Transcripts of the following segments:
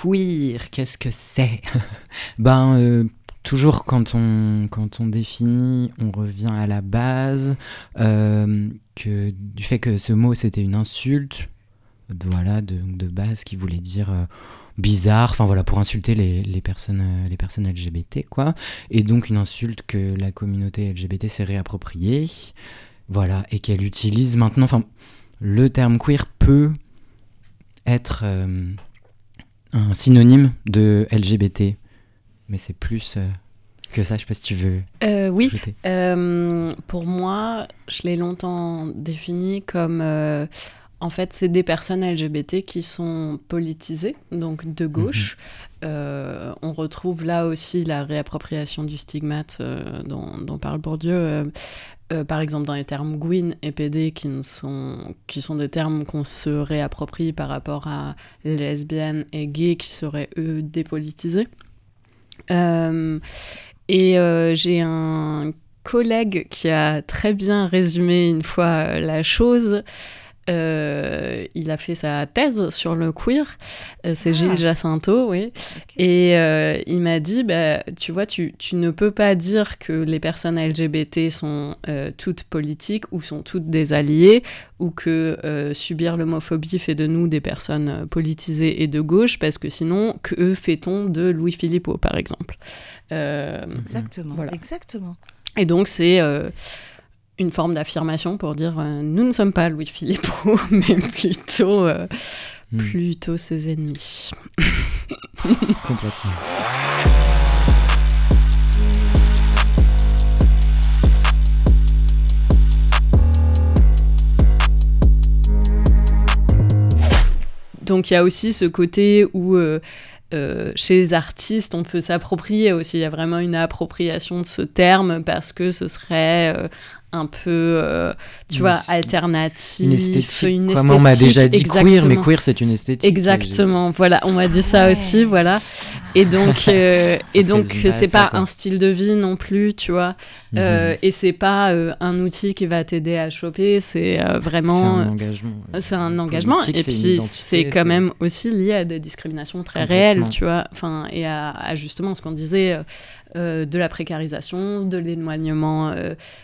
queer, qu'est-ce que c'est? Toujours quand on définit, on revient à la base du fait que ce mot c'était une insulte, voilà, de base qui voulait dire bizarre, enfin voilà, pour insulter les personnes LGBT quoi, et donc une insulte que la communauté LGBT s'est réappropriée, voilà, et qu'elle utilise maintenant. Enfin, le terme queer peut être un synonyme de LGBT. Mais c'est plus que ça, je sais pas si tu veux Oui, ajouter. Pour moi, je l'ai longtemps défini comme... en fait, c'est des personnes LGBT qui sont politisées, donc de gauche. On retrouve là aussi la réappropriation du stigmate dont parle Bourdieu. Par exemple, dans les termes Gwyn et PD, qui sont des termes qu'on se réapproprie par rapport à lesbiennes et gays, qui seraient, eux, dépolitisés. J'ai un collègue qui a très bien résumé une fois la chose. Il a fait sa thèse sur le queer, c'est Gilles Jacinto, oui. Okay. Et il m'a dit, tu vois, tu ne peux pas dire que les personnes LGBT sont toutes politiques ou sont toutes des alliés, ou que subir l'homophobie fait de nous des personnes politisées et de gauche, parce que sinon, que fait-on de Louis Philippot, par exemple. Exactement, voilà. Exactement. Et donc, c'est... une forme d'affirmation pour dire nous ne sommes pas Louis Philippot, mais plutôt ses ennemis. Complètement. Donc il y a aussi ce côté où chez les artistes, on peut s'approprier aussi. Il y a vraiment une appropriation de ce terme parce que ce serait un peu, tu vois, alternatif. Une esthétique. Moi, on m'a déjà dit queer, mais queer, c'est une esthétique. Exactement, voilà, on m'a dit ça aussi, voilà. Et donc, c'est pas un style de vie non plus, tu vois. Et c'est pas un outil qui va t'aider à choper, c'est vraiment... C'est un engagement. C'est un engagement, et puis c'est quand même aussi lié à des discriminations très réelles, tu vois. Enfin, et à justement ce qu'on disait de la précarisation, de l'éloignement...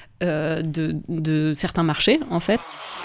de certains marchés, en fait.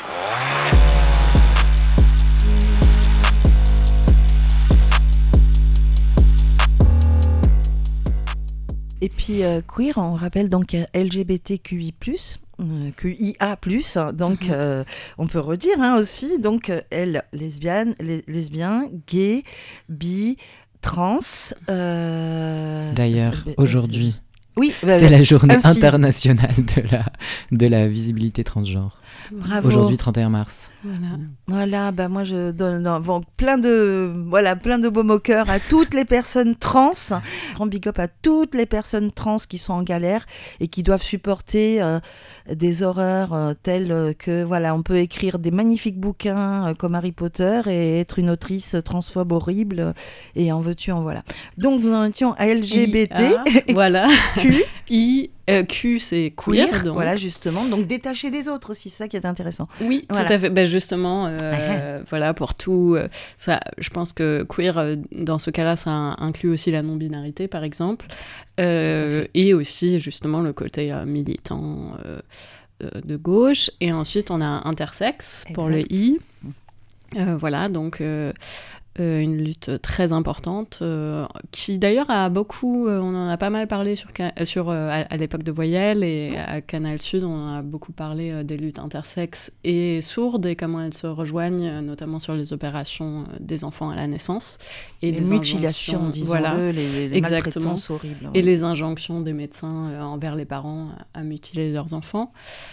Et puis queer, on rappelle donc LGBTQI+, QIA+, donc on peut redire aussi, donc lesbienne, lesbien, gay, bi, trans... D'ailleurs, aujourd'hui... Oui, c'est la journée internationale de la visibilité transgenre. Bravo. Aujourd'hui, 31 mars. Voilà, moi je donne plein de baume au cœur à toutes les personnes trans. Grand big up à toutes les personnes trans qui sont en galère et qui doivent supporter des horreurs telles que, voilà, on peut écrire des magnifiques bouquins comme Harry Potter et être une autrice transphobe horrible et en veux-tu, en voilà. Donc nous en étions à LGBT. Voilà. Q, c'est queer, donc. Voilà, justement. Donc, détaché des autres aussi, c'est ça qui est intéressant. Oui, voilà. Tout à fait. Justement, voilà, pour tout... ça, je pense que queer, dans ce cas-là, ça inclut aussi la non-binarité, par exemple. Et aussi, justement, le côté militant de gauche. Et ensuite, on a intersexe pour le I. Voilà, donc... une lutte très importante qui d'ailleurs a beaucoup, on en a pas mal parlé à l'époque de Voyelle et à Canal Sud, on en a beaucoup parlé des luttes intersexes et sourdes et comment elles se rejoignent, notamment sur les opérations des enfants à la naissance et les mutilations, disons-le, les maltraitances horribles. Et les injonctions des médecins envers les parents à mutiler leurs enfants.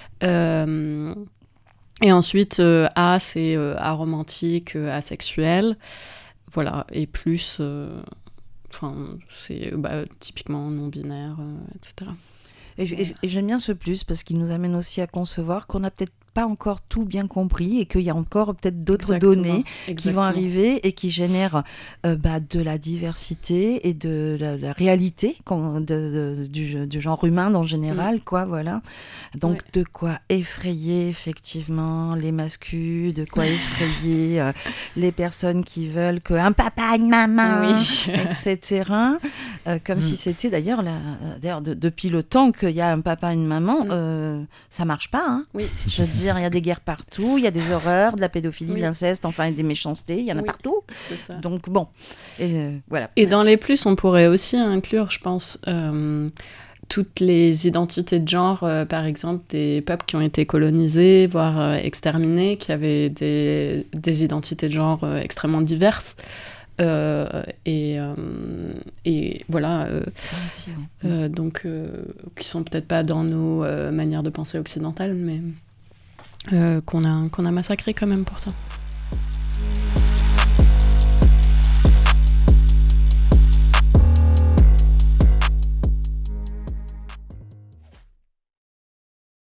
Et ensuite, A, c'est aromantique, asexuel. Voilà, et plus, c'est typiquement non-binaire, etc. Et j'aime bien ce plus parce qu'il nous amène aussi à concevoir qu'on n'a peut-être pas encore tout bien compris et qu'il y a encore peut-être d'autres données qui vont arriver et qui génèrent de la diversité et de la réalité du genre humain en général, quoi, voilà. Donc de quoi effrayer effectivement les masculins, de quoi effrayer les personnes qui veulent qu'un papa, une maman, etc. Comme si c'était d'ailleurs depuis le temps qu'il y a un papa, une maman, ça marche pas, hein. Je veux dire, il y a des guerres partout, il y a des horreurs, de la pédophilie, de l'inceste, enfin des méchancetés, il y en a partout. C'est ça. Donc bon, voilà. Et dans les plus, on pourrait aussi inclure, je pense, toutes les identités de genre, par exemple, des peuples qui ont été colonisés, voire exterminés, qui avaient des identités de genre extrêmement diverses. Et voilà, ça aussi, donc qui sont peut-être pas dans nos manières de penser occidentales, mais qu'on a massacré quand même pour ça.